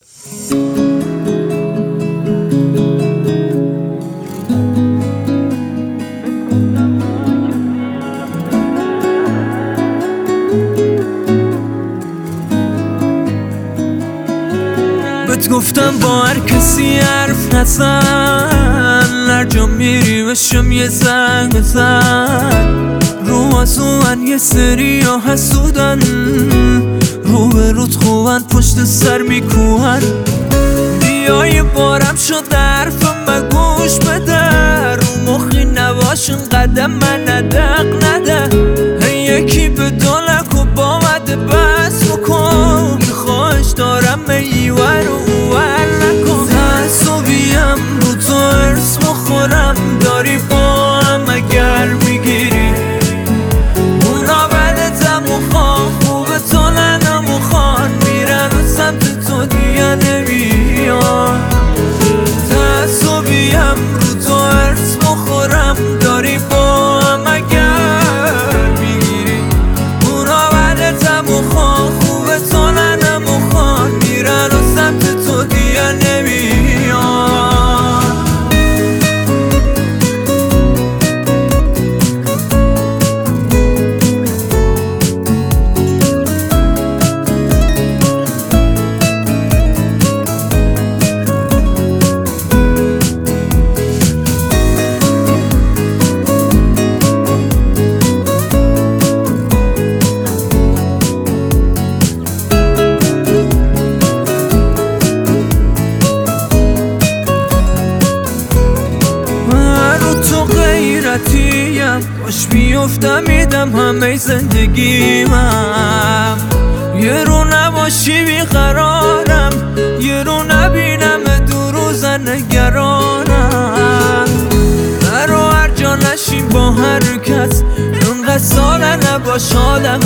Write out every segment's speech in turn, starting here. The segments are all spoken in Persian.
بهت گفتم با هر کسی حرف نزن، هر جا میری بشم یه زنگ بزن. رو از من یه سری ها حسودن، رو به رود خوبن پشت سر میکوهن. بیا یه بارم شد حرفم گوش بده، رو مخی نباشن قدم من ندق نده. یکی به دلک و بامده بس بکن، خواهش دارم ایور و اوور نکن. تعصبیم رو تو ارس بخورم، داری با هم اگر میگیری اونا بدتم و خواه خوبه تو ننم و خان میرن و سمت تو دیگه نمیان. تعصبیم رو تو ارس بخورم، داری با هم اگر میگیری اونا بدتم و خواه خوبه تو ننم و خان میرن و سمت تو دیگه نمیان. باش بیفتم میدم همه زندگیمم. یه رو نباشی بیقرارم، یه رو نبینم دو روز نگرانم. نرو هر جا نشیم با هر کس، انقدر ساله نباش آدم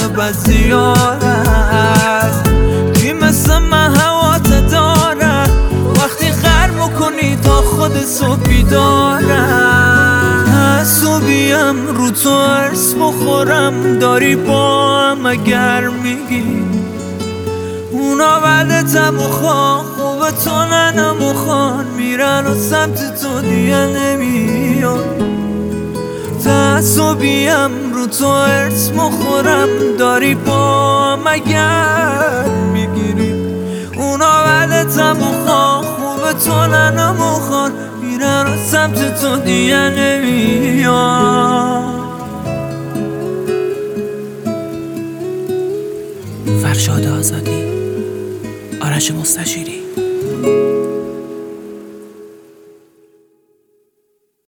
بزیارت. کی مثل من هوات داره وقتی غر میکنی تا خود صبحی دارم. تعصبیم رو تو ارس بخورم، داری با هم اگر میگی اونا بدتم و خواه خوبه تو ننم و خان میرن و سمت تو دیگه نمیان. تعصبیم رو تو ارس بخورم، داری با هم اگر میگیری اونا بدتم و خواه خوبه تو ننم و خان میرن و سمت تو دیگه نمیان. فرشاد آزادی، آرش مستشیری.